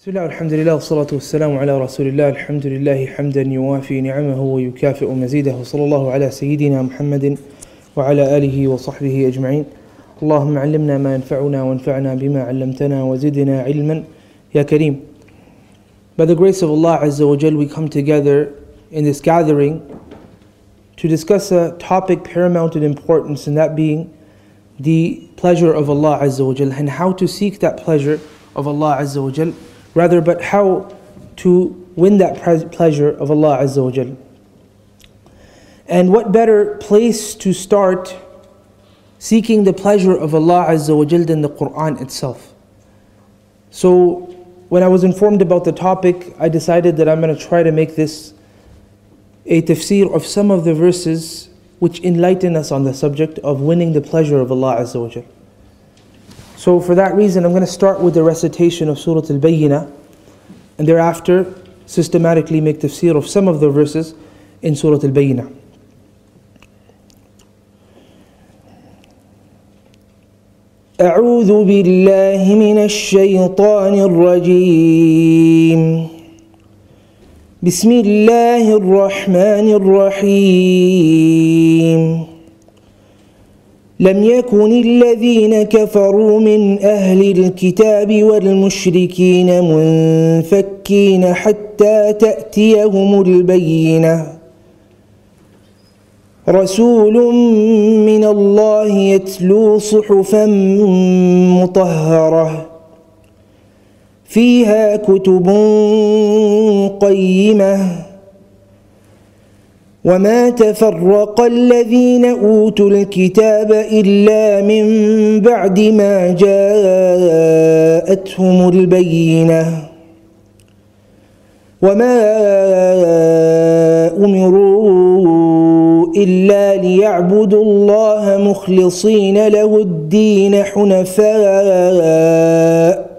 بسم الله والحمد لله والصلاة والسلام على رسول الله. الحمد لله حمدا يوافي نعمه ويكافئ مزيده، وصلى الله على سيدنا محمد وعلى آله وصحبه أجمعين. اللهم علمنا ما ينفعنا وانفعنا بما علمتنا وزدنا علما يا كريم. By the grace of Allah Azza wa Jal, we come together in this gathering to discuss a topic paramount in importance, and that being the pleasure of Allah Azza wa Jal, and how to seek that pleasure of Allah Azza wa Jal, but how to win that pleasure of Allah Azza wa Jal. And what better place to start seeking the pleasure of Allah Azza wa Jal than the Quran itself. So when I was informed about the topic, I decided that I'm going to try to make this a tafsir of some of the verses which enlighten us on the subject of winning the pleasure of Allah Azza wa Jal. So for that reason, I'm going to start with the recitation of Surah Al-Bayyinah, and thereafter systematically make tafsir of some of the verses in Surah Al-Bayyinah. أعوذ بالله من الشيطان الرجيم. بسم الله الرحمن الرحيم. لم يكن الذين كفروا من أهل الكتاب والمشركين منفكين حتى تأتيهم البينة. رسول من الله يتلو صحفا مطهرة فيها كتب قيمة وما تفرق الذين أوتوا الكتاب إلا من بعد ما جاءتهم البينة وما أمروا إلا ليعبدوا الله مخلصين له الدين حنفاء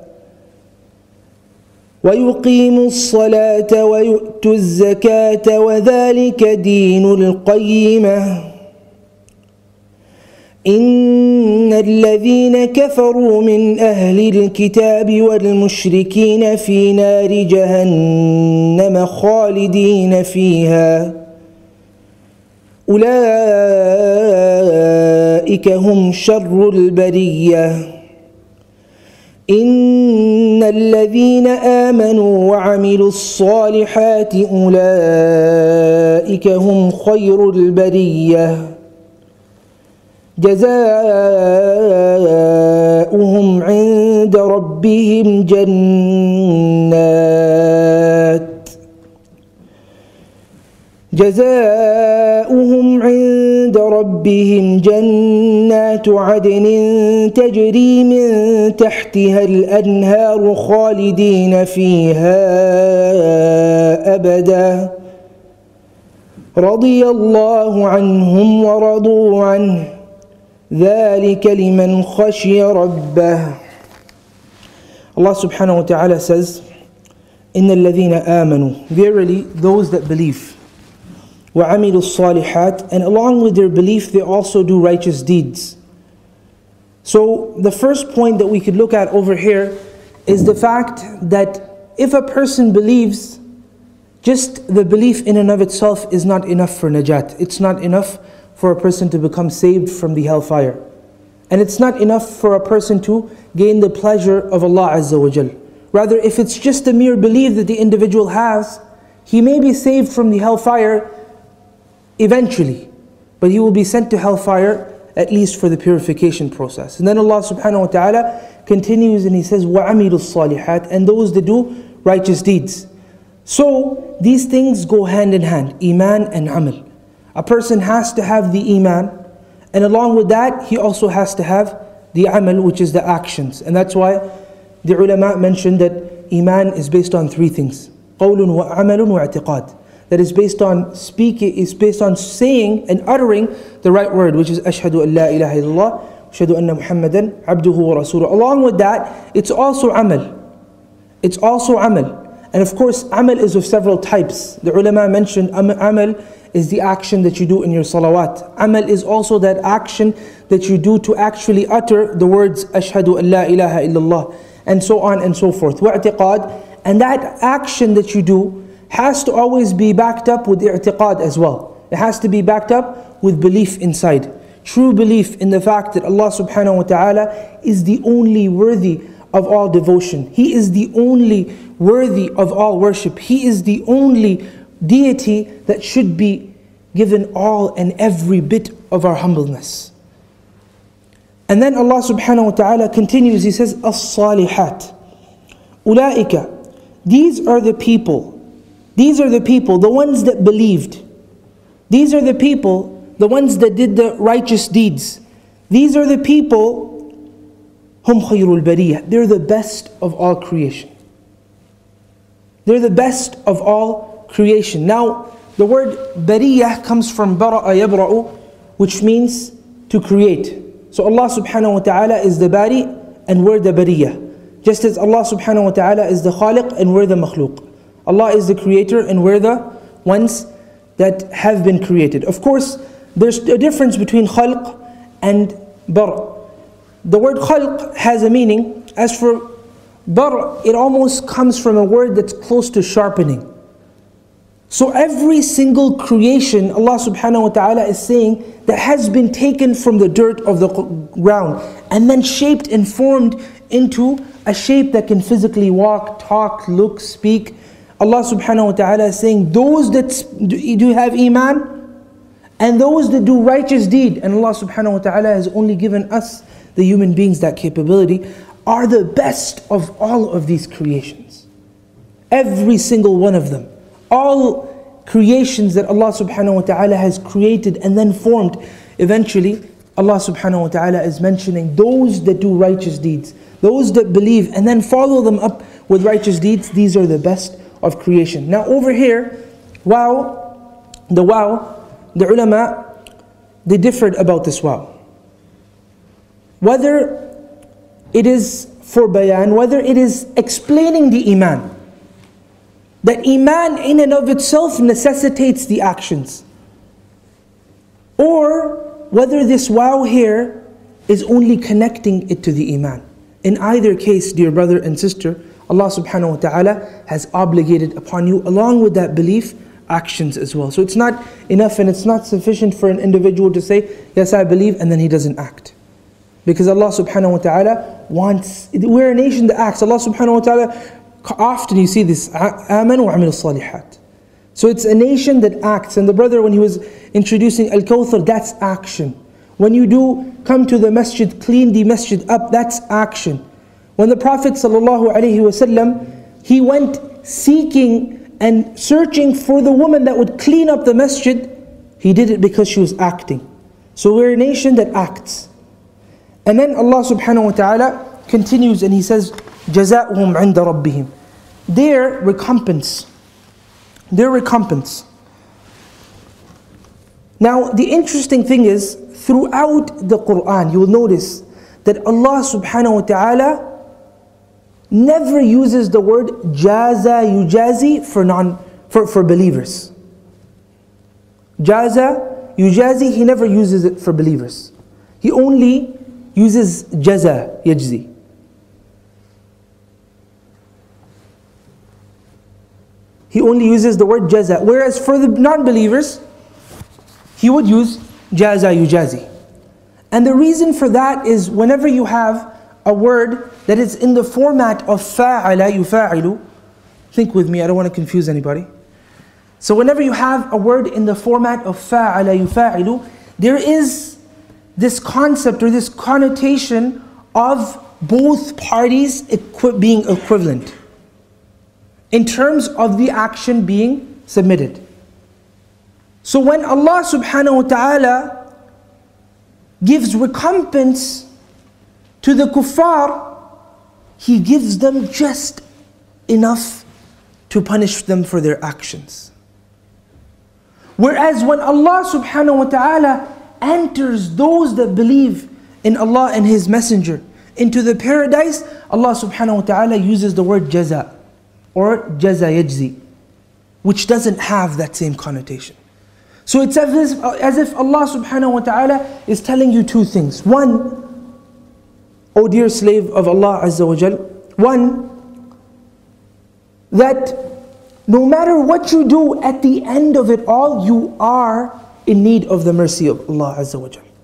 ويقيموا الصلاة ويؤتوا الزكاة وذلك دين القيمة. إن الذين كفروا من أهل الكتاب والمشركين في نار جهنم خالدين فيها أولئك هم شر البرية. إن الذين آمنوا وعملوا الصالحات أولئك هم خير البرية. جزاؤهم عند ربهم جنات عدن تجري من تحتها الأنهار خالدين فيها أبدا رضي الله عنهم ورضوا عنه ذلك لمن خشي ربه. Allah subhanahu wa ta'ala says, إن الذين آمنوا, verily those that believe, وَعَمِلُوا الصَّالِحَاتِ, and along with their belief they also do righteous deeds. So the first point that we could look at over here is the fact that if a person believes, just the belief in and of itself is not enough for najat. It's not enough for a person to become saved from the hellfire. And it's not enough for a person to gain the pleasure of Allah Azza wa Jal. Rather, if it's just a mere belief that the individual has, he may be saved from the hellfire eventually, but he will be sent to hellfire at least for the purification process. And then Allah subhanahu wa ta'ala continues and He says, وَعَمِلُوا الصَّالِحَاتِ, and those that do righteous deeds. So these things go hand in hand, iman and amal. A person has to have the iman, and along with that he also has to have the amal, which is the actions. And that's why the ulama mentioned that iman is based on three things: قَوْلٌ وَعَمَلٌ وَاعْتِقَادٌ. That is based on speaking, is based on saying and uttering the right word, which is أشهد أن لا إله إلا الله أشهد أن محمدا عبده ورسوله. Along with that, it's also amal. It's also amal. And of course, amal is of several types. The ulama mentioned amal is the action that you do in your salawat. Amal is also that action that you do to actually utter the words Ashhadu an la ilaha illallah, and so on and so forth. Wa'tiqad, And that action that you do has to always be backed up with i'tiqad as well. It has to be backed up with belief inside. True belief in the fact that Allah subhanahu wa ta'ala is the only worthy of all devotion. He is the only worthy of all worship. He is the only deity that should be given all and every bit of our humbleness. And then Allah subhanahu wa ta'ala continues, He says, As-salihat. Ulaika. These are the people, the ones that believed. These are the people, the ones that did the righteous deeds. These are the people, hum khayrul bariyah. They're the best of all creation. They're the best of all creation. Now, the word bariyah comes from bara'a yabra'u, which means to create. So Allah subhanahu wa ta'ala is the bari and we're the bariyah. Just as Allah subhanahu wa ta'ala is the khaliq and we're the makhluq. Allah is the creator and we're the ones that have been created. Of course, there's a difference between khalq and bar. The word khalq has a meaning. As for bar, it almost comes from a word that's close to sharpening. So every single creation, Allah subhanahu wa ta'ala is saying, that has been taken from the dirt of the ground and then shaped and formed into a shape that can physically walk, talk, look, speak. Allah subhanahu wa ta'ala is saying, those that do have iman and those that do righteous deed, and Allah subhanahu wa ta'ala has only given us, the human beings, that capability, are the best of all of these creations. Every single one of them. All creations that Allah subhanahu wa ta'ala has created and then formed. Eventually, Allah subhanahu wa ta'ala is mentioning those that do righteous deeds, those that believe and then follow them up with righteous deeds. These are the best of creation. Now over here, the ulama, they differed about this wow. Whether it is for bayan, whether it is explaining the iman. That iman in and of itself necessitates the actions. Or whether this wow here is only connecting it to the iman. In either case, dear brother and sister, Allah subhanahu wa ta'ala has obligated upon you, along with that belief, actions as well. So it's not enough and it's not sufficient for an individual to say, yes, I believe, and then he doesn't act. Because Allah subhanahu wa ta'ala wants, we're a nation that acts. Allah subhanahu wa ta'ala, often you see this, آمَنُوا وَعَمِلُوا الصَّالِحَاتِ. So it's a nation that acts. And the brother, when he was introducing Al-Kawthar, that's action. When you do come to the masjid, clean the masjid up, that's action. When the Prophet ﷺ, he went seeking and searching for the woman that would clean up the masjid, he did it because she was acting. So we're a nation that acts. And then Allah subhanahu wa ta'ala continues and He says, جَزَاؤُهُمْ عِنْدَ رَبِّهِمْ. Their recompense. Now the interesting thing is, throughout the Qur'an, you will notice that Allah subhanahu wa ta'ala never uses the word jaza yujazi for believers. Jaza yujazi, He never uses it for believers. He only uses jaza yajzi. He only uses the word jaza. Whereas for the non-believers, He would use jaza yujazi. And the reason for that is whenever you have a word that is in the format of fa'ala yufa'ilu, think with me, I don't want to confuse anybody. So whenever you have a word in the format of fa'ala yufa'ilu, there is this concept or this connotation of both parties being equivalent in terms of the action being submitted. So when Allah subhanahu wa ta'ala gives recompense to the kuffar, He gives them just enough to punish them for their actions. Whereas when Allah subhanahu wa ta'ala enters those that believe in Allah and His Messenger into the paradise, Allah subhanahu wa ta'ala uses the word jaza or jaza yajzi, which doesn't have that same connotation. So it's as if Allah subhanahu wa ta'ala is telling you two things. One, O dear slave of Allah Azza wa Jal, one, that no matter what you do, at the end of it all, you are in need of the mercy of Allah Azza wa Jal.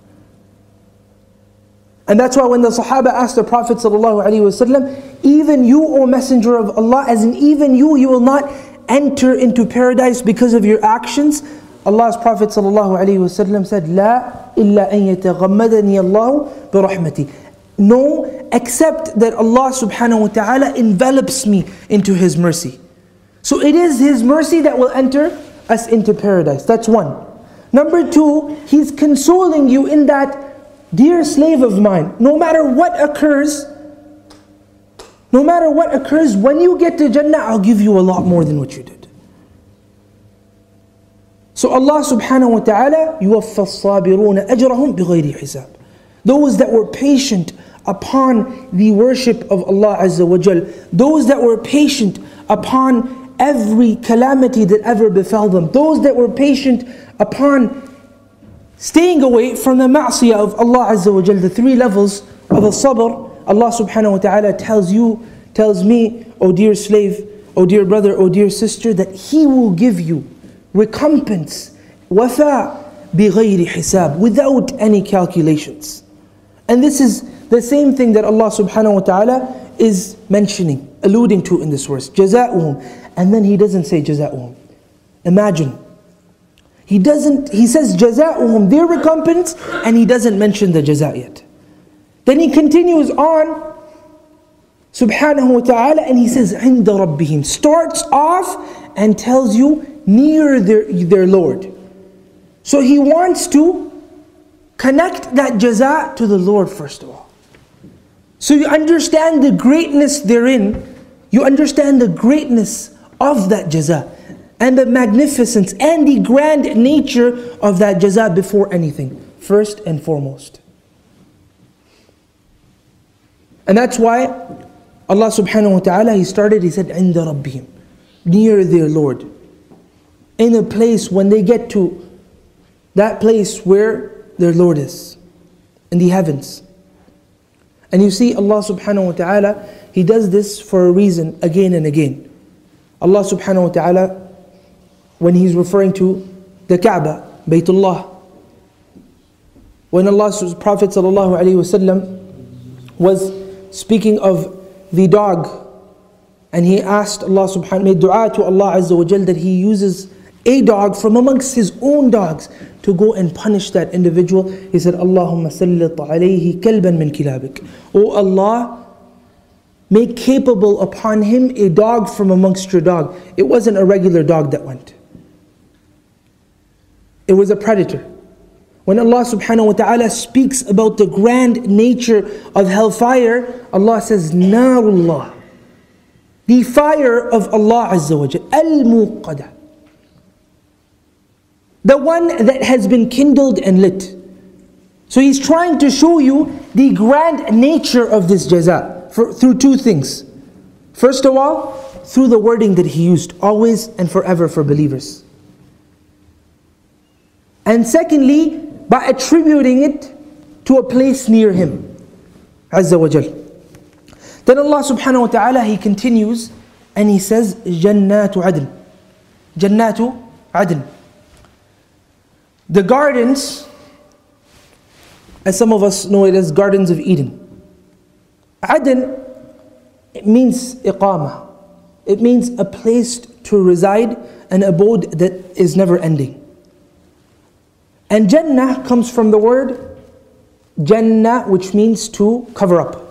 And that's why when the Sahaba asked the Prophet ﷺ, even you, O Messenger of Allah, as in even you will not enter into paradise because of your actions. Allah's Prophet ﷺ said, لا إلا أن يتغمدني الله برحمتي. No, except that Allah subhanahu wa ta'ala envelops me into His mercy. So it is His mercy that will enter us into paradise. That's one. Number two, He's consoling you in that, dear slave of mine, no matter what occurs, when you get to Jannah, I'll give you a lot more than what you did. So Allah subhanahu wa ta'ala, يُوَفَّى الصَّابِرُونَ أَجْرَهُمْ بِغَيْرِ حِسَابٍ. Those that were patient upon the worship of Allah Azza wa Jal, those that were patient upon every calamity that ever befell them, those that were patient upon staying away from the ma'siyah of Allah Azza wa Jal, the three levels of al-sabr, Allah subhanahu wa ta'ala tells me, O dear slave, O dear brother, O dear sister, that He will give you recompense, wafa, bighayri hisab, without any calculations. And this is the same thing that Allah subhanahu wa ta'ala is mentioning, alluding to in this verse, jaza'uhum. And then He doesn't say jaza'uhum. Imagine. He says jaza'uhum, their recompense, and He doesn't mention the jaza' yet. Then He continues on, subhanahu wa ta'ala, and He says, عِنْدَ رَبِّهِمْ, starts off and tells you, near their Lord. So He wants to connect that jaza' to the Lord first of all. So you understand the greatness therein, you understand the greatness of that jaza', and the magnificence and the grand nature of that jaza' before anything, first and foremost. And that's why Allah subhanahu wa ta'ala, He said, عِنْدَ رَبِّهِمْ, near their Lord. In a place, when they get to that place where their Lord is, in the heavens. And you see Allah subhanahu wa ta'ala, He does this for a reason again and again. Allah subhanahu wa ta'ala, when He's referring to the Kaaba, Baytullah, when Allah's Prophet sallallahu alaihi wasallam was speaking of the dog, and he asked Allah subhanahu, made dua to Allah Azza wa Jal that He uses a dog from amongst His own dogs to go and punish that individual. He said, Allahumma sallit alayhi kalban min kilabik. O Allah, make capable upon him a dog from amongst your dog. It wasn't a regular dog that went. It was a predator. When Allah subhanahu wa ta'ala speaks about the grand nature of hellfire, Allah says, Narullah, the fire of Allah Azza wa Jal, al-muqada, the one that has been kindled and lit. So He's trying to show you the grand nature of this jaza through two things. First of all, through the wording that He used, always and forever for believers. And secondly, by attributing it to a place near Him, Azza wa Jal. Then Allah subhanahu wa ta'ala, He continues and He says, Jannatu Adn. Jannatu Adn. The gardens, as some of us know it as Gardens of Eden. Adn, it means iqamah. It means a place to reside, an abode that is never ending. And Jannah comes from the word Jannah, which means to cover up.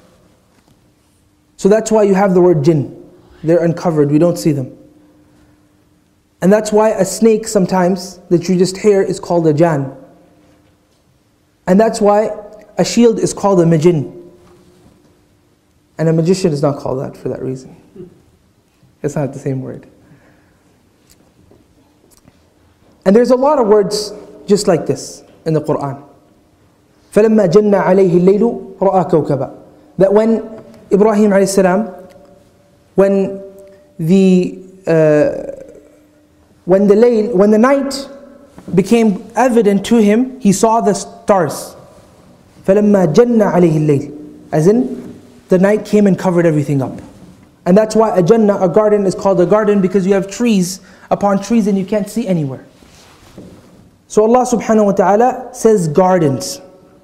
So that's why you have the word jinn. They're uncovered, we don't see them. And that's why a snake sometimes that you just hear is called a jan. And that's why a shield is called a majin. And a magician is not called that for that reason. It's not the same word. And there's a lot of words just like this in the Quran. فَلَمَّا جَنَّ عَلَيْهِ اللَّيْلُ رَأَى كَوْكَبًا. That when Ibrahim a.s., when the night became evident to him, he saw the stars. فَلَمَّا جَنَّ عَلَيْهِ اللَّيْلُ. As in, the night came and covered everything up. And that's why a Jannah, a garden, is called a garden, because you have trees upon trees and you can't see anywhere. So Allah subhanahu wa ta'ala says gardens,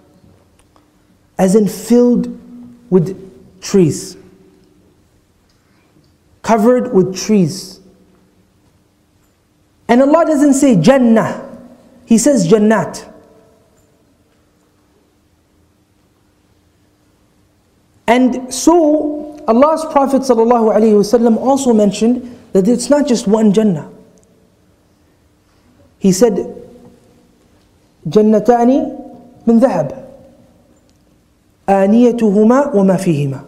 as in filled with trees, covered with trees. And Allah doesn't say Jannah, He says Jannat. And so Allah's Prophet ﷺ also mentioned that it's not just one Jannah. He said, Jannatani min dhahab, آنيتهما وما فيهما.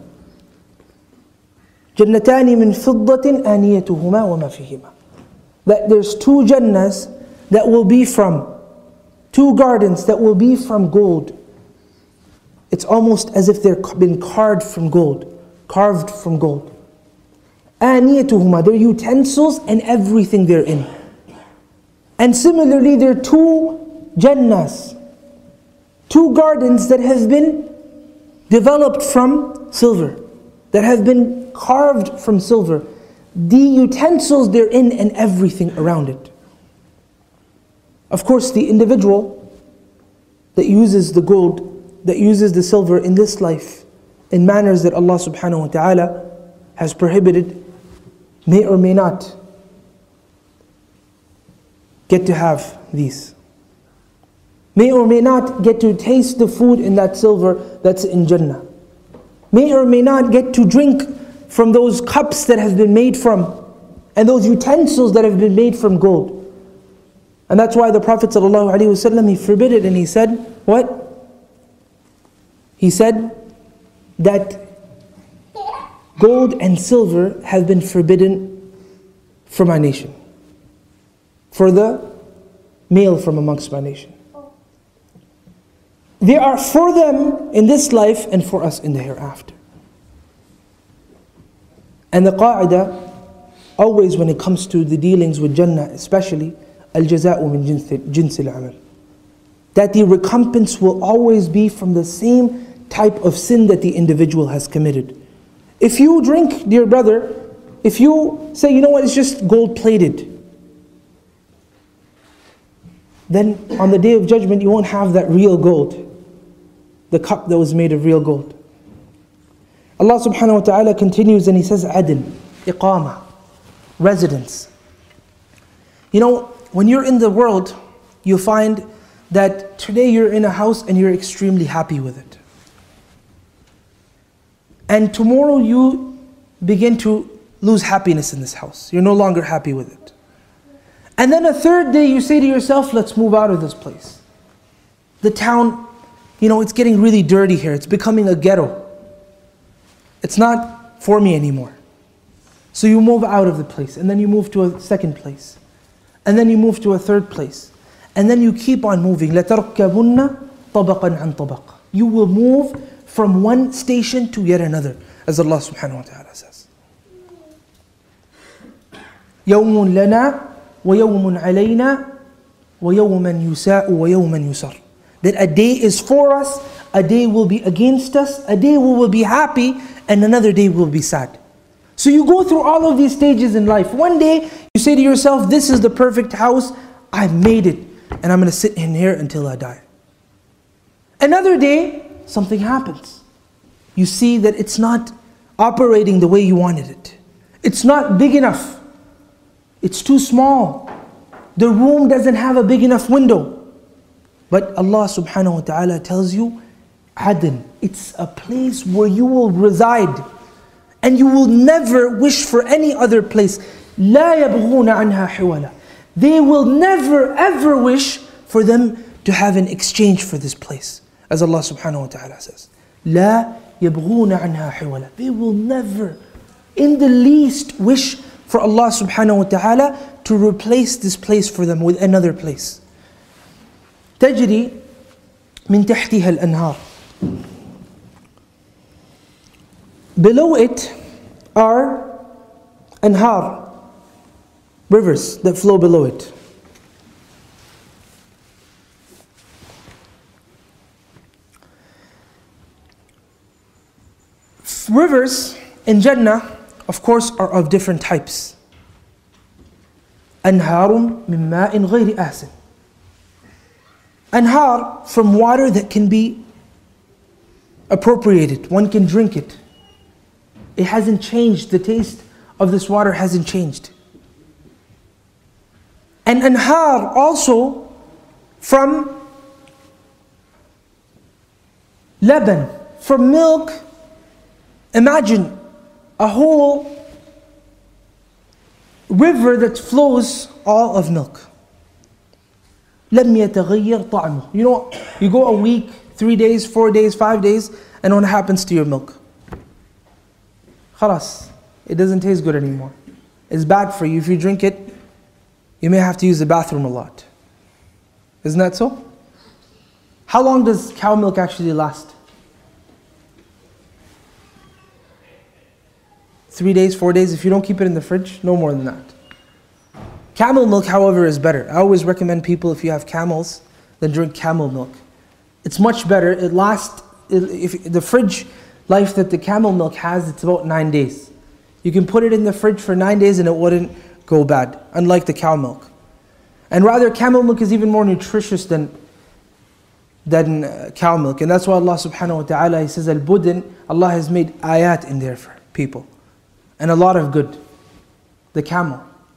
Jannatani min fiddatin آنيتهما وما فيهما. That there's two Jannahs that will be from, two gardens that will be from gold. It's almost as if they're been carved from gold. آنيتهما, their utensils and everything therein. And similarly, there are two Jannahs, two gardens that have been developed from silver, that have been carved from silver. The utensils therein and everything around it. Of course, the individual that uses the gold, that uses the silver in this life in manners that Allah subhanahu wa ta'ala has prohibited, may or may not get to have these. May or may not get to taste the food in that silver that's in Jannah. May or may not get to drink from those cups that have been made from, and those utensils that have been made from gold. And that's why the Prophet ﷺ, he forbid it, and he said, what? He said that gold and silver have been forbidden for my nation, for the male from amongst my nation. They are for them in this life and for us in the hereafter. And the qa'idah, always when it comes to the dealings with Jannah, especially, al-jaza'u min jinsil amal, that the recompense will always be from the same type of sin that the individual has committed. If you drink, dear brother, if you say, you know what, it's just gold plated, then on the Day of Judgment you won't have that real gold, the cup that was made of real gold. Allah subhanahu wa ta'ala continues and He says, adn, iqama, residence. You know, when you're in the world, you find that today you're in a house and you're extremely happy with it. And tomorrow you begin to lose happiness in this house. You're no longer happy with it. And then a third day you say to yourself, let's move out of this place. The town, you know, it's getting really dirty here. It's becoming a ghetto. It's not for me anymore. So you move out of the place, and then you move to a second place. And then you move to a third place. And then you keep on moving. لَتَرْكَبُنَّ طَبَقًا عَنْ طَبَقٍ. You will move from one station to yet another, as Allah subhanahu wa ta'ala says. يَوْمٌ لَنَا وَيَوْمٌ عَلَيْنَا وَيَوْمًا يُسَاءُ وَيَوْمًا يُسَرُ. That a day is for us, a day will be against us, a day we will be happy, and another day will be sad. So you go through all of these stages in life. One day you say to yourself, this is the perfect house, I've made it, and I'm going to sit in here until I die. Another day, something happens. You see that it's not operating the way you wanted it. It's not big enough. It's too small. The room doesn't have a big enough window. But Allah subhanahu wa ta'ala tells you, Adn, it's a place where you will reside. And you will never wish for any other place. لا يبغون عنها حولا. They will never ever wish for them to have an exchange for this place. As Allah subhanahu wa ta'ala says. لا يبغون عنها حولا. They will never in the least wish for Allah subhanahu wa ta'ala to replace this place for them with another place. تجري من تحتها الأنهار. Below it are anhar, rivers that flow below it. Rivers in Jannah of course, are of different types. أنهار من ماء غير آسن. Anhar, from water that can be appropriated. One can drink it. It hasn't changed. The taste of this water hasn't changed. And anhar also from laban, from milk. Imagine a whole river that flows all of milk. لم يتغير طعمه. You know, you go a week, 3 days, 4 days, 5 days, and what happens to your milk? خلاص, it doesn't taste good anymore. It's bad for you. If you drink it, you may have to use the bathroom a lot. Isn't that so? How long does cow milk actually last? 3 days, 4 days. If you don't keep it in the fridge, no more than that. Camel milk, however, is better. I always recommend people, if you have camels, then drink camel milk. It's much better. It lasts, if the fridge life that the camel milk has, it's about 9 days. You can put it in the fridge for 9 days and it wouldn't go bad, unlike the cow milk. And rather, camel milk is even more nutritious than cow milk. And that's why Allah subhanahu wa ta'ala, He says, Al-Budin, Allah has made ayat in there for people. And a lot of good. The camel.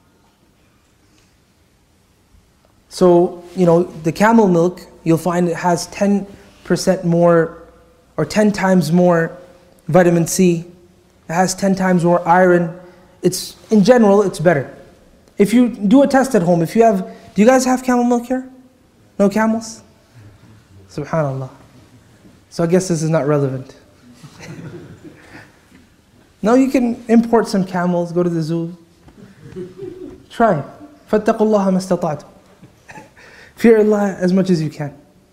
So, the camel milk, you'll find it has 10% more, or 10 times more vitamin C. It has 10 times more iron. In general, it's better. If you do a test at home, do you guys have camel milk here? No camels? Subhanallah. So I guess this is not relevant. No, you can import some camels, go to the zoo. Try. فَاتَّقُوا اللَّهَ مَا اسْتَطَعْتُمْ. Fear Allah as much as you can.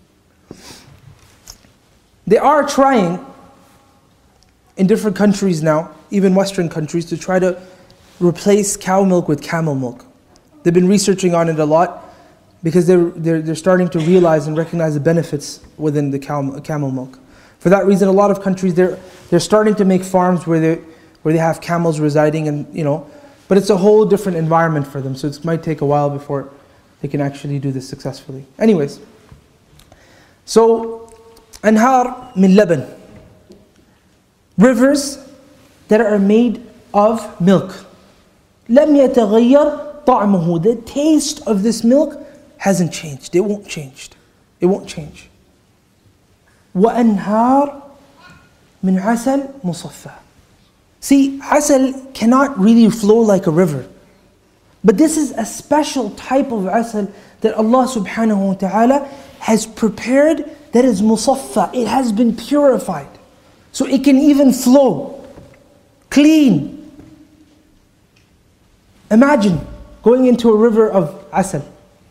They are trying in different countries now, even Western countries, to try to replace cow milk with camel milk. They've been researching on it a lot because they're starting to realize and recognize the benefits within the camel milk. For that reason, a lot of countries they're starting to make farms where they have camels residing, and but it's a whole different environment for them. So it might take a while before they can actually do this successfully. Anyways, so anhar min laban, rivers that are made of milk. لم يتغير طعمه. The taste of this milk hasn't changed. It won't change. It won't change. وأنهار من عسل مصفى. See, asal cannot really flow like a river. But this is a special type of asal that Allah subhanahu wa ta'ala has prepared, that is musaffa. It has been purified. So it can even flow clean. Imagine going into a river of asal.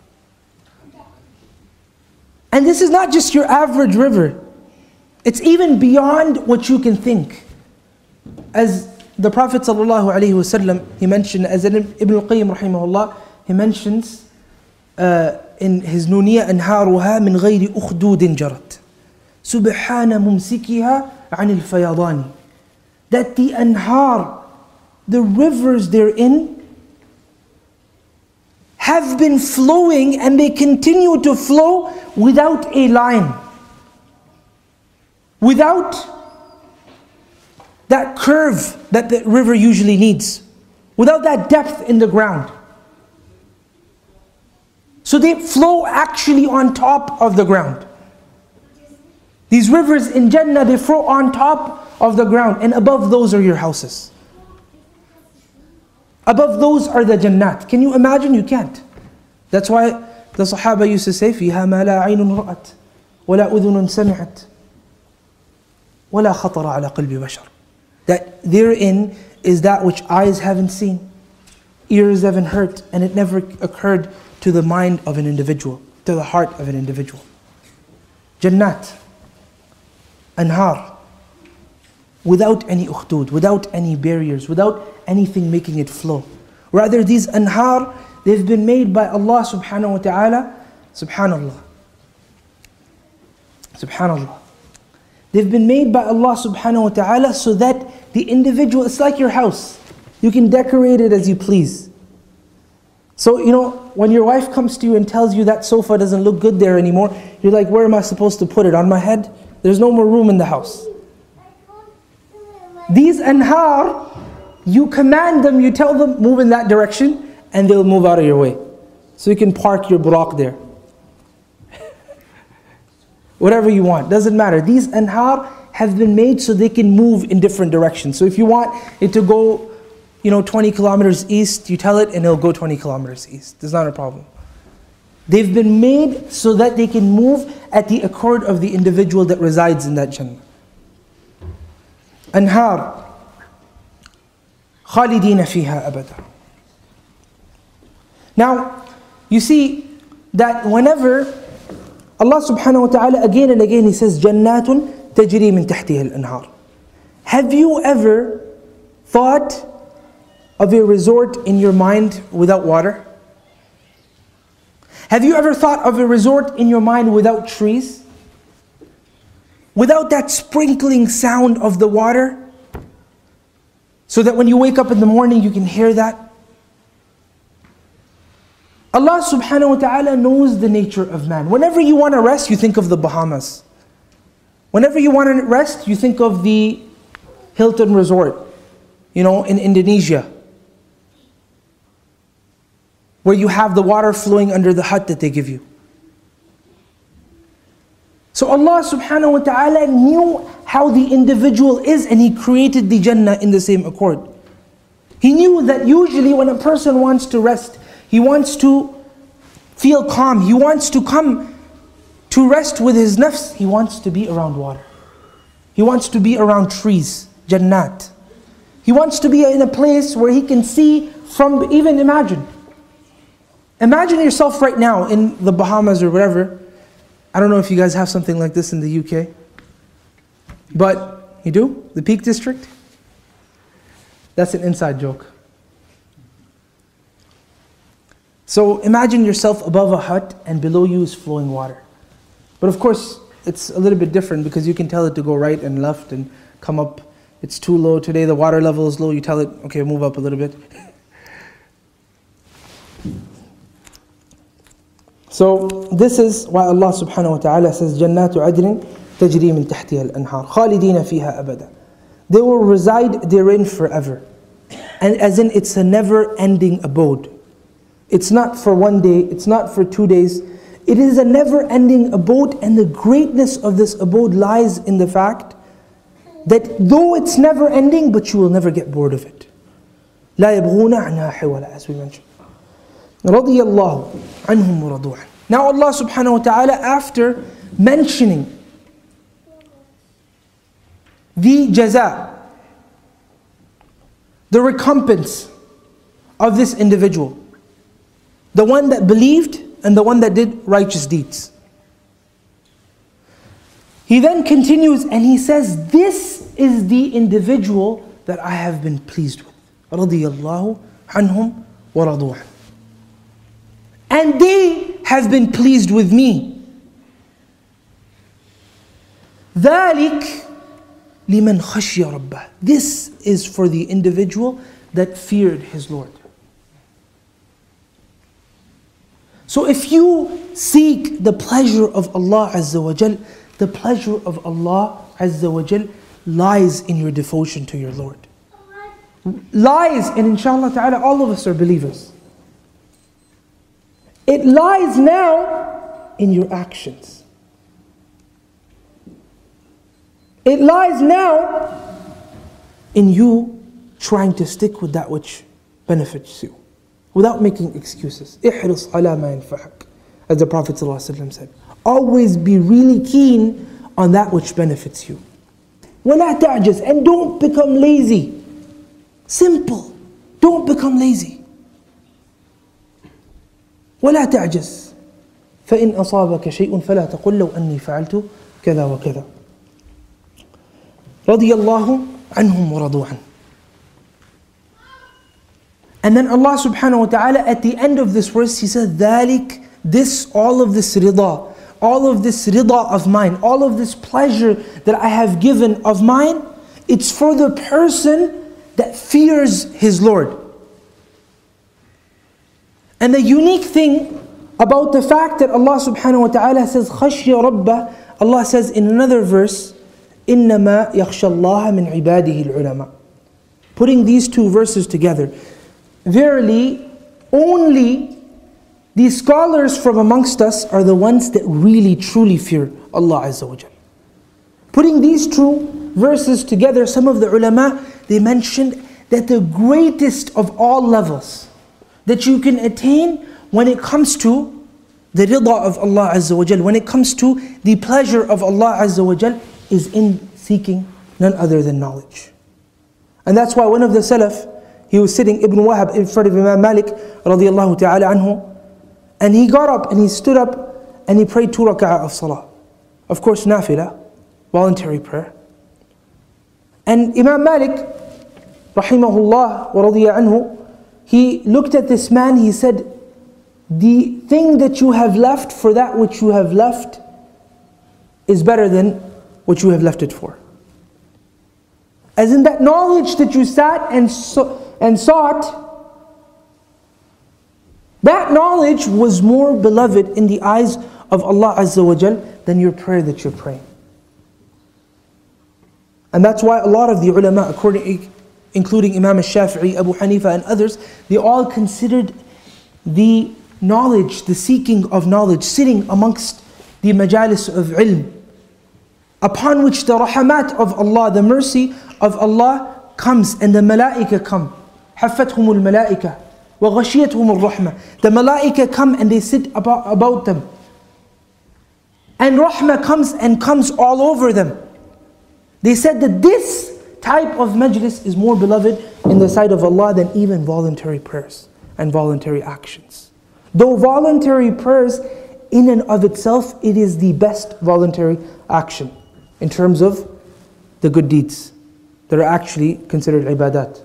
And this is not just your average river. It's even beyond what you can think. As the Prophet ﷺ, he mentioned, as Ibn al-Qayyim rahimahullah, he mentions in his Nuniyya, أنهارها من غير أخدود جرت سبحان ممسكها عن الفيضان. That the anhar, the rivers therein, have been flowing and they continue to flow without a line. Without that curve that the river usually needs. Without that depth in the ground. So they flow actually on top of the ground. These rivers in Jannah, they flow on top of the ground, and above those are your houses. Above those are the Jannat. Can you imagine? You can't. That's why the Sahaba used to say, فِيهَا مَا لَا عَيْنٌ رَأَتْ وَلَا أُذُنٌ سَمِعَتْ وَلَا خَطَرَ عَلَى قَلْبِ بَشَرٍ. That therein is that which eyes haven't seen, ears haven't heard, and it never occurred to the mind of an individual, to the heart of an individual. Jannat, anhar, without any ukhdud, without any barriers, without anything making it flow. Rather, these anhar, they've been made by Allah subhanahu wa ta'ala, subhanallah. Subhanallah. They've been made by Allah subhanahu wa ta'ala so that the individual, it's like your house. You can decorate it as you please. So, when your wife comes to you and tells you that sofa doesn't look good there anymore, you're like, where am I supposed to put it? On my head? There's no more room in the house. These anhar, you command them, you tell them, move in that direction, and they'll move out of your way. So you can park your buraq there. Whatever you want, doesn't matter. These anhar have been made so they can move in different directions. So if you want it to go 20 kilometers east, you tell it and it'll go 20 kilometers east. There's not a problem. They've been made so that they can move at the accord of the individual that resides in that Jannah. Anhar, khalidina fiha abada. Now, you see that whenever Allah subhanahu wa ta'ala again and again He says, Jannatun tajri min tahtiha al-anhar. Have you ever thought of a resort in your mind without water? Have you ever thought of a resort in your mind without trees? Without that sprinkling sound of the water? So that when you wake up in the morning you can hear that? Allah subhanahu wa ta'ala knows the nature of man. Whenever you want to rest, you think of the Bahamas. Whenever you want to rest, you think of the Hilton Resort, in Indonesia, where you have the water flowing under the hut that they give you. So Allah subhanahu wa ta'ala knew how the individual is, and He created the Jannah in the same accord. He knew that usually when a person wants to rest, he wants to feel calm, he wants to come to rest with his nafs, he wants to be around water. He wants to be around trees, Jannat. He wants to be in a place where he can see from, even imagine yourself right now in the Bahamas or wherever. I don't know if you guys have something like this in the UK. But, you do? The Peak District? That's an inside joke. So imagine yourself above a hut and below you is flowing water. But of course, it's a little bit different because you can tell it to go right and left and come up. It's too low today, the water level is low. You tell it, okay, move up a little bit. So this is why Allah subhanahu wa ta'ala says, Jannatu adrin tajri min tahtiha al-anhar, khalidina fiha abada. They will reside therein forever. And as in, it's a never-ending abode. It's not for one day, it's not for 2 days. It is a never-ending abode, and the greatness of this abode lies in the fact that though it's never-ending, but you will never get bored of it. لا يبغون عنها حولا, as we mentioned. رضي الله عنهم ورضوا عنه. Now Allah subhanahu wa ta'ala, after mentioning the jaza, the recompense of this individual, the one that believed and the one that did righteous deeds, He then continues and He says, this is the individual that I have been pleased with. رضي الله عنهم ورضوا عنه. And they have been pleased with me. ذلك لمن خشي ربه. This is for the individual that feared his Lord. So if you seek the pleasure of Allah Azza wa Jal, the pleasure of Allah Azza wa Jal lies in your devotion to your Lord. Lies, and inshallah ta'ala all of us are believers. It lies now in your actions. It lies now in you trying to stick with that which benefits you, without making excuses. احرص على ما ينفعك, as the Prophet ﷺ said. Always be really keen on that which benefits you. ولا تعجز, and don't become lazy. Simple. Don't become lazy. ولا تعجز فإن أصابك شيء فلا تقل لو أني فعلت كذا وكذا. رضي الله عنهم ورضوا عنه. And then Allah subhanahu wa ta'ala at the end of this verse, He said, ذَلِكَ, this, all of this rida, all of this rida of mine, all of this pleasure that I have given of mine, it's for the person that fears his Lord. And the unique thing about the fact that Allah subhanahu wa ta'ala says خَشْيَ رَبَّهُ, Allah says in another verse, إِنَّمَا يَخْشَى اللَّهَ مِنْ عِبَادِهِ الْعُلَمَاء. Putting these two verses together, verily, only these scholars from amongst us are the ones that really truly fear Allah Azza wa Jal. Putting these two verses together, some of the ulama, they mentioned that the greatest of all levels that you can attain when it comes to the rida of Allah Azza wa Jal, when it comes to the pleasure of Allah Azza wa Jal, is in seeking none other than knowledge. And that's why one of the Salaf, he was sitting, Ibn Wahab, in front of Imam Malik radiallahu ta'ala anhu, and he got up and he stood up and he prayed 2 rak'ah of salah. Of course, nafilah, voluntary prayer. And Imam Malik, rahimahullah wa radiya anhu, he looked at this man, he said, the thing that you have left for that which you have left is better than what you have left it for. As in that knowledge that you sat and sought, that knowledge was more beloved in the eyes of Allah Azza wa Jal than your prayer that you're praying. And that's why a lot of the ulama, including Imam al-Shafi'i, Abu Hanifa and others, they all considered the knowledge, the seeking of knowledge, sitting amongst the majalis of ilm, upon which the rahamat of Allah, the mercy of Allah comes, and the malaika come. حَفَّتْهُمُ الْمَلَائِكَةِ وَغَشِيَتْهُمُ الرَّحْمَةِ. The malaika come and they sit about them. And rahmah comes all over them. They said that this type of majlis is more beloved in the sight of Allah than even voluntary prayers and voluntary actions. Though voluntary prayers in and of itself, it is the best voluntary action in terms of the good deeds that are actually considered ibadat.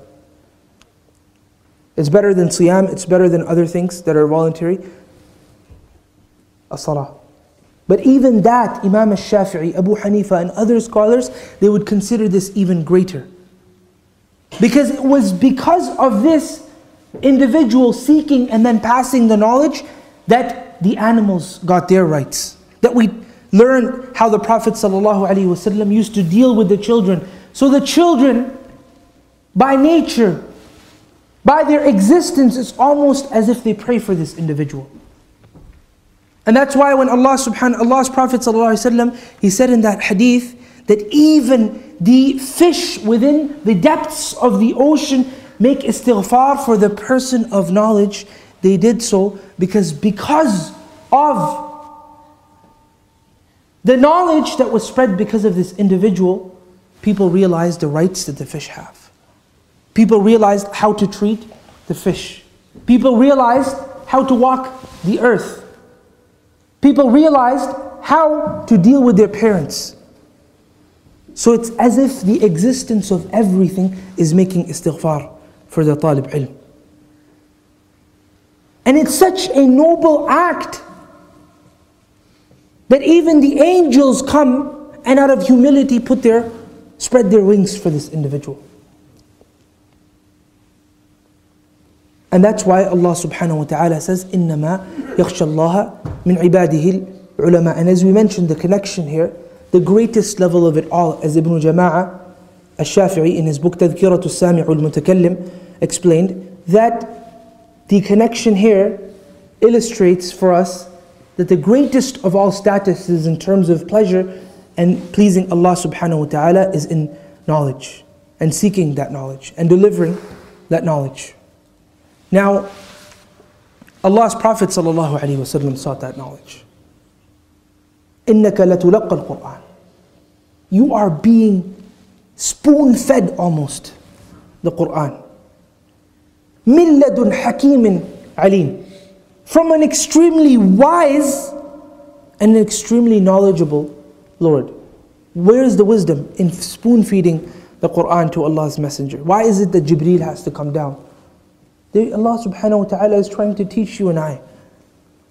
It's better than siyam, it's better than other things that are voluntary, as-salah. But even that, Imam al-Shafi'i, Abu Hanifa and other scholars, they would consider this even greater. Because it was because of this individual seeking and then passing the knowledge that the animals got their rights. That we learn how the Prophet ﷺ used to deal with the children. So the children, by nature, by their existence, it's almost as if they pray for this individual. And that's why when Allah's Prophet ﷺ, he said in that hadith that even the fish within the depths of the ocean make istighfar for the person of knowledge. They did so because of the knowledge that was spread because of this individual, people realized the rights that the fish have. People realized how to treat the fish. People realized how to walk the earth. People realized how to deal with their parents. So it's as if the existence of everything is making istighfar for the talib ilm. And it's such a noble act that even the angels come and out of humility spread their wings for this individual. And that's why Allah subhanahu wa ta'ala says, إِنَّمَا يَخْشَى اللَّهَ مِنْ عِبَادِهِ الْعُلَمَاء. And as we mentioned, the connection here, the greatest level of it all, as Ibn Jama'a al-Shafi'i in his book تذكرة السامع المتكلم explained, that the connection here illustrates for us that the greatest of all statuses in terms of pleasure and pleasing Allah subhanahu wa ta'ala is in knowledge, and seeking that knowledge, and delivering that knowledge. Now, Allah's Prophet ﷺ sought that knowledge. إِنَّكَ لَتُلَقَّى الْقُرْآنِ. You are being spoon-fed almost the Qur'an. مِن لَدُنْ حَكِيمٍ عَلِيمٍ. From an extremely wise and an extremely knowledgeable Lord. Where is the wisdom in spoon-feeding the Qur'an to Allah's Messenger? Why is it that Jibreel has to come down? Allah subhanahu wa ta'ala is trying to teach you and I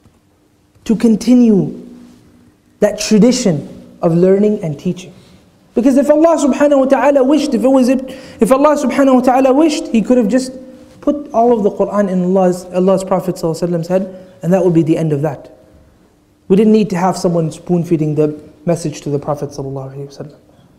to continue that tradition of learning and teaching. Because if Allah subhanahu wa ta'ala wished, if Allah subhanahu wa ta'ala wished, He could have just put all of the Qur'an in Allah's Prophet ﷺ's head, and that would be the end of that. We didn't need to have someone spoon feeding the message to the Prophet ﷺ.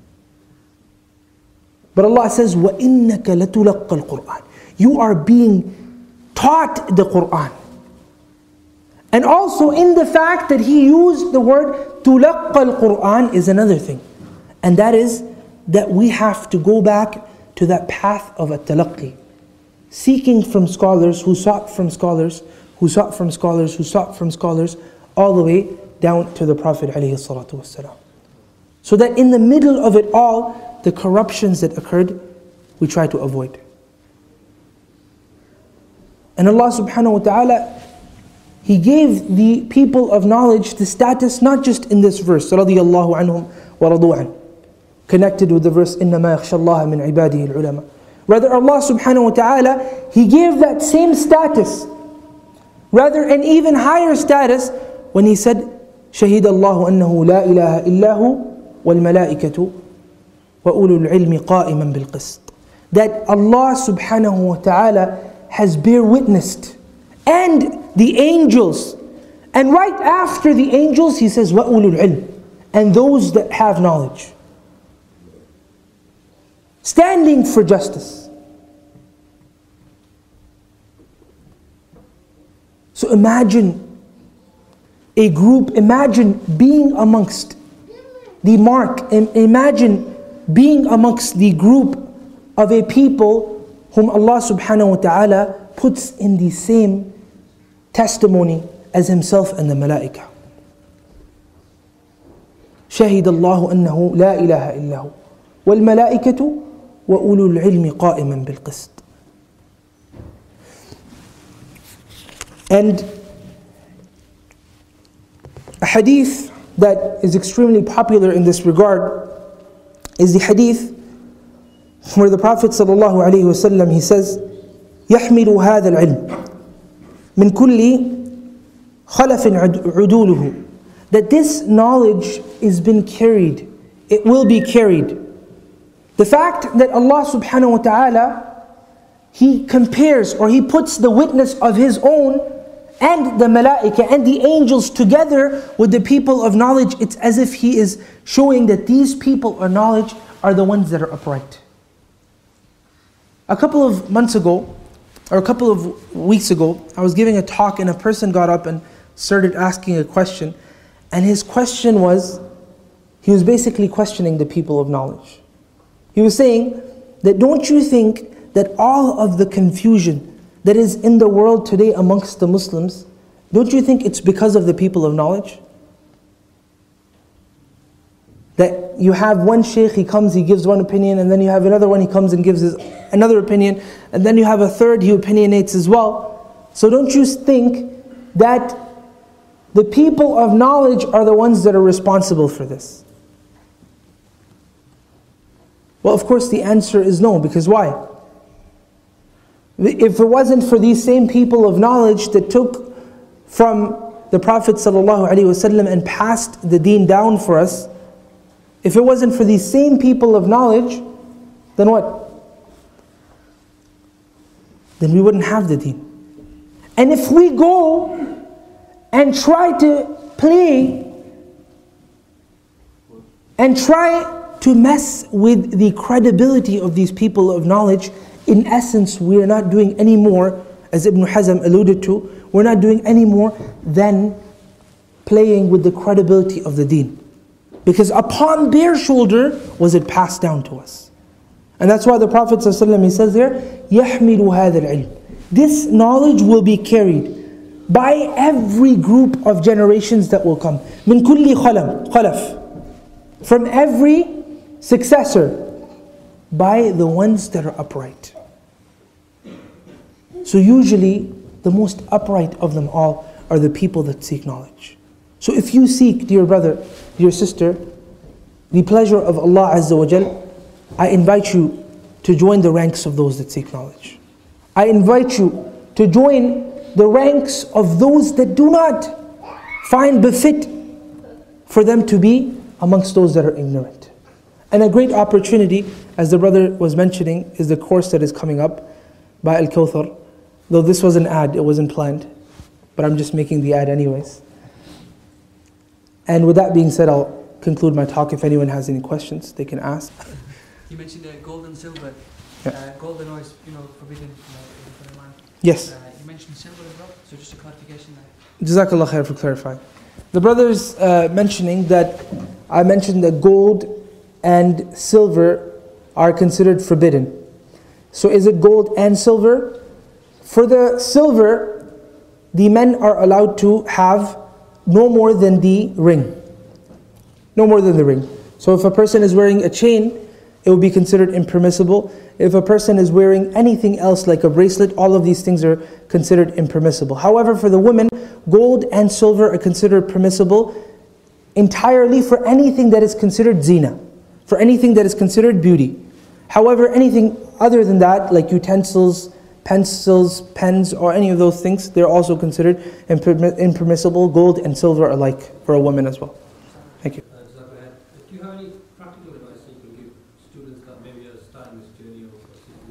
But Allah says, وَإِنَّكَ لَتُلَقَّ الْقُرْآنِ. You are being taught the Qur'an. And also in the fact that He used the word تُلَقَّ الْقُرْآنِ is another thing. And that is that we have to go back to that path of at-talaqqi. Seeking from scholars, who sought from scholars, who sought from scholars, who sought from scholars, all the way down to the Prophet ﷺ. So that in the middle of it all, the corruptions that occurred, we try to avoid. And Allah subhanahu wa ta'ala, He gave the people of knowledge the status not just in this verse, رَضِيَ اللَّهُ عَنْهُمْ وَرَضُوا عَنْهُ, connected with the verse إِنَّمَا يَخْشَى اللَّهَ مِنْ عِبَادِهِ الْعُلَمَاء. Rather, Allah subhanahu wa ta'ala, He gave that same status, rather an even higher status, when He said, شَهِدَ اللَّهُ أَنَّهُ لَا إِلَهَ إِلَّا هُ وَالْمَلَائِكَةُ وَأُولُو الْعِلْمِ قَائِمًا بِالْقِسْطِ. That Allah subhanahu wa ta'ala has bear witnessed, and the angels. And right after the angels, He says, وَأُولُو الْعِلْمِ, and those that have knowledge. Standing for justice. So imagine a group, imagine being amongst the mark, imagine being amongst the group of a people whom Allah subhanahu wa ta'ala puts in the same testimony as Himself and the malaika. شهد الله أنه لا إله إلا هو والملائكة وأولو العلم قائما بالقسط. And a hadith that is extremely popular in this regard is the hadith where the Prophet ﷺ, he says, يحمل هذا العلم من كل خلف عدوله. That this knowledge is been carried, it will be carried. The fact that Allah subhanahu wa ta'ala, He compares or He puts the witness of His own and the malaika and the angels together with the people of knowledge, it's as if He is showing that these people of knowledge are the ones that are upright. A couple of months ago, or a couple of weeks ago, I was giving a talk and a person got up and started asking a question. And his question was, he was basically questioning the people of knowledge. He was saying that, don't you think that all of the confusion that is in the world today amongst the Muslims, don't you think it's because of the people of knowledge? That you have one shaykh, he comes, he gives one opinion, and then you have another one, he comes and gives another opinion, and then you have a third, he opinionates as well. So don't you think that the people of knowledge are the ones that are responsible for this? Well, of course the answer is no, because why? If it wasn't for these same people of knowledge that took from the Prophet ﷺ and passed the deen down for us, if it wasn't for these same people of knowledge, then what? Then we wouldn't have the deen. And if we go and try to play and try to mess with the credibility of these people of knowledge, in essence we are not doing any more, as Ibn Hazm alluded to, we're not doing any more than playing with the credibility of the deen. Because upon their shoulder was it passed down to us. And that's why the Prophet ﷺ, he says there, يَحْمِلُ هَذَا الْعِلْمِ. This knowledge will be carried by every group of generations that will come. مِنْ كُلِّ خَلَفٍ. From every successor, by the ones that are upright. So usually, the most upright of them all are the people that seek knowledge. So if you seek, dear brother, dear sister, the pleasure of Allah Azza wa Jal, I invite you to join the ranks of those that seek knowledge. I invite you to join the ranks of those that do not find befit for them to be amongst those that are ignorant. And a great opportunity, as the brother was mentioning, is the course that is coming up by Al-Kawthar. Though this was an ad, it wasn't planned, but I'm just making the ad anyways. And with that being said, I'll conclude my talk. If anyone has any questions, they can ask. You mentioned gold and silver. Yeah. Gold and oil is, forbidden in the Quran. Yes. You mentioned silver as well, so just a clarification there. Jazakallah khair for clarifying. The brother's mentioning that I mentioned that gold and silver are considered forbidden. So is it gold and silver? For the silver, the men are allowed to have no more than the ring. No more than the ring. So if a person is wearing a chain, it will be considered impermissible. If a person is wearing anything else like a bracelet, all of these things are considered impermissible. However, for the women, gold and silver are considered permissible entirely for anything that is considered zina, for anything that is considered beauty. However, anything other than that, like utensils, pencils, pens, or any of those things, they're also considered impermissible. Gold and silver alike for a woman as well. Thank you. Do you have any practical advice you can give students that maybe are starting this journey or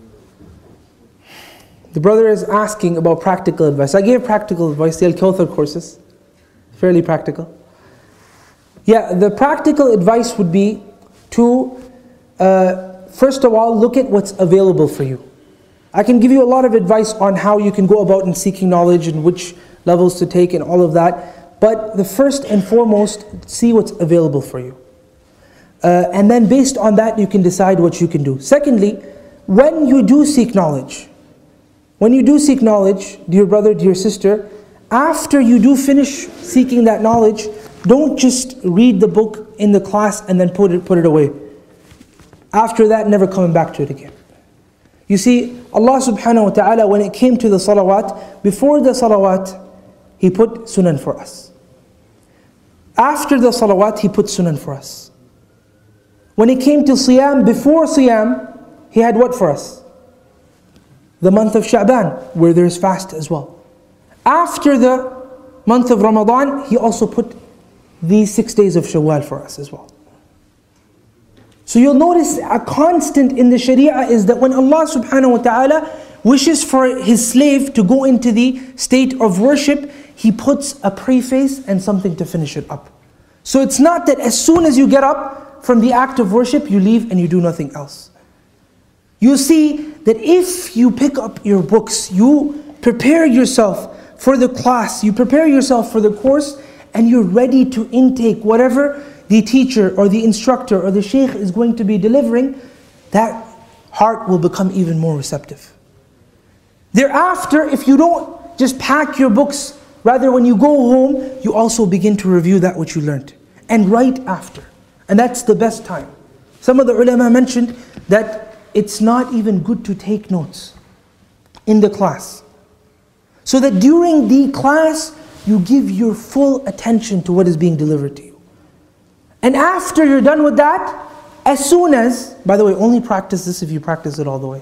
The brother is asking about practical advice. I gave practical advice, the Al-Kawthar courses. Fairly practical. Yeah, the practical advice would be to, first of all, look at what's available for you. I can give you a lot of advice on how you can go about in seeking knowledge and which levels to take and all of that. But the first and foremost, see what's available for you. And then based on that, you can decide what you can do. Secondly, when you do seek knowledge, dear brother, dear sister, after you do finish seeking that knowledge, don't just read the book in the class and then put it away. After that, never coming back to it again. You see, Allah subhanahu wa ta'ala, when it came to the salawat, before the salawat, He put sunan for us. After the salawat, He put sunan for us. When it came to siyam, before siyam, He had what for us? The month of Sha'ban, where there is fast as well. After the month of Ramadan, He also put these 6 days of Shawwal for us as well. So you'll notice a constant in the Sharia is that when Allah subhanahu wa ta'ala wishes for His slave to go into the state of worship, He puts a preface and something to finish it up. So it's not that as soon as you get up from the act of worship, you leave and you do nothing else. You see that if you pick up your books, you prepare yourself for the class, you prepare yourself for the course, and you're ready to intake whatever the teacher or the instructor or the sheikh is going to be delivering, that heart will become even more receptive. Thereafter, if you don't just pack your books, rather when you go home, you also begin to review that which you learned. And right after. And that's the best time. Some of the ulama mentioned that it's not even good to take notes in the class. So that during the class, you give your full attention to what is being delivered to you. And after you're done with that, as soon as, by the way, only practice this if you practice it all the way.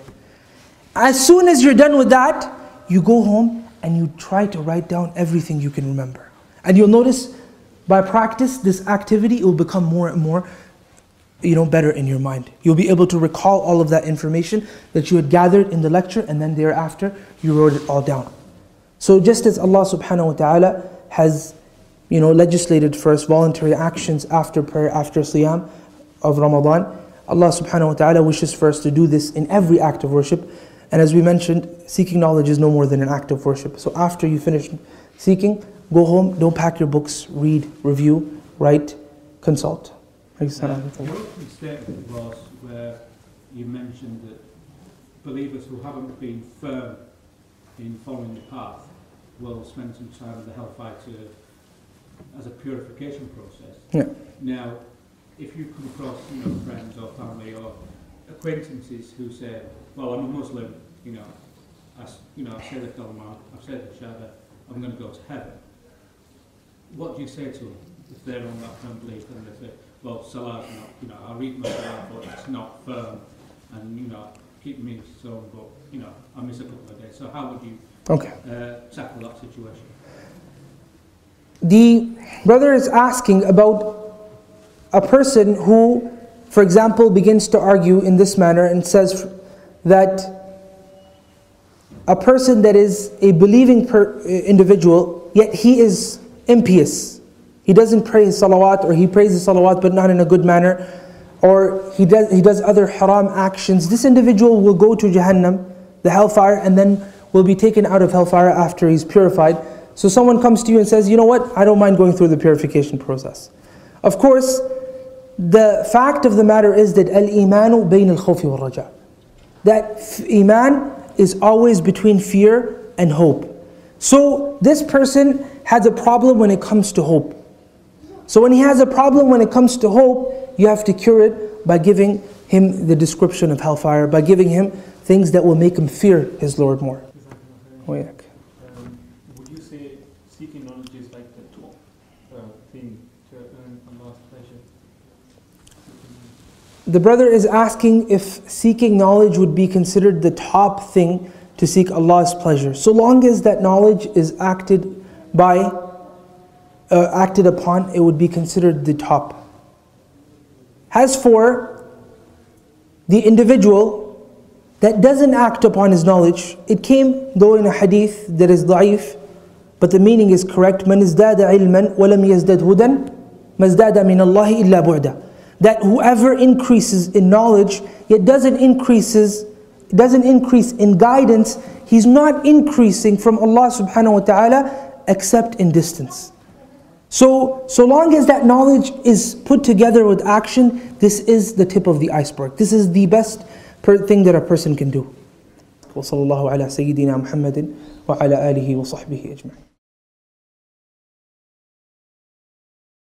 As soon as you're done with that, you go home and you try to write down everything you can remember. And you'll notice, by practice, this activity, it will become more and more better in your mind. You'll be able to recall all of that information that you had gathered in the lecture, and then thereafter, you wrote it all down. So just as Allah subhanahu wa ta'ala has legislated for us voluntary actions after prayer, after siyam of Ramadan, Allah subhanahu wa ta'ala wishes for us to do this in every act of worship. And as we mentioned, seeking knowledge is no more than an act of worship. So after you finish seeking, go home, don't pack your books, read, review, write, consult. Your opening statement was where you mentioned that believers who haven't been firm in following the path will spend some time in the hellfire as a purification process. Yeah. Now, if you come across friends or family or acquaintances who say, well, I'm a Muslim, I say the Kalma, I've said the Shahada, I'm going to go to heaven. What do you say to them if they're on that firm belief and they say, well, Salah's not, I read my Salah, but it's not firm, and keep me so, but I miss a couple of days. So how would you tackle that situation? The brother is asking about a person who for example, begins to argue in this manner and says that a person that is a believing individual, yet he is impious. He doesn't pray his salawat, or he prays his salawat but not in a good manner, or he does other haram actions. This individual will go to Jahannam, the hellfire, and then will be taken out of hellfire after he's purified. So someone comes to you and says, you know what, I don't mind going through the purification process. Of course, the fact of the matter is that al-imanu bayn al-khawfi wal-raja. That iman is always between fear and hope. So this person has a problem when it comes to hope. So when he has a problem when it comes to hope, you have to cure it by giving him the description of hellfire, by giving him things that will make him fear his Lord more. Would you say seeking knowledge is like the top thing to earn Allah's pleasure? The brother is asking if seeking knowledge would be considered the top thing to seek Allah's pleasure. So long as that knowledge is acted upon, it would be considered the top. As for the individual that doesn't act upon his knowledge, it came though in a hadith that is da'if, but the meaning is correct. مَنْ ازْدَادَ عِلْمًا وَلَمْ يَزْدَدْ هُدًى مَزْدَادَ مِنَ اللَّهِ إِلَّا بُعْدًا. That whoever increases in knowledge, yet doesn't increase in guidance, he's not increasing from Allah subhanahu wa ta'ala except in distance. So long as that knowledge is put together with action, this is the tip of the iceberg. This is the best thing that a person can do. وصلى الله على سيدنا محمد وعلى آله وصحبه أجمعين.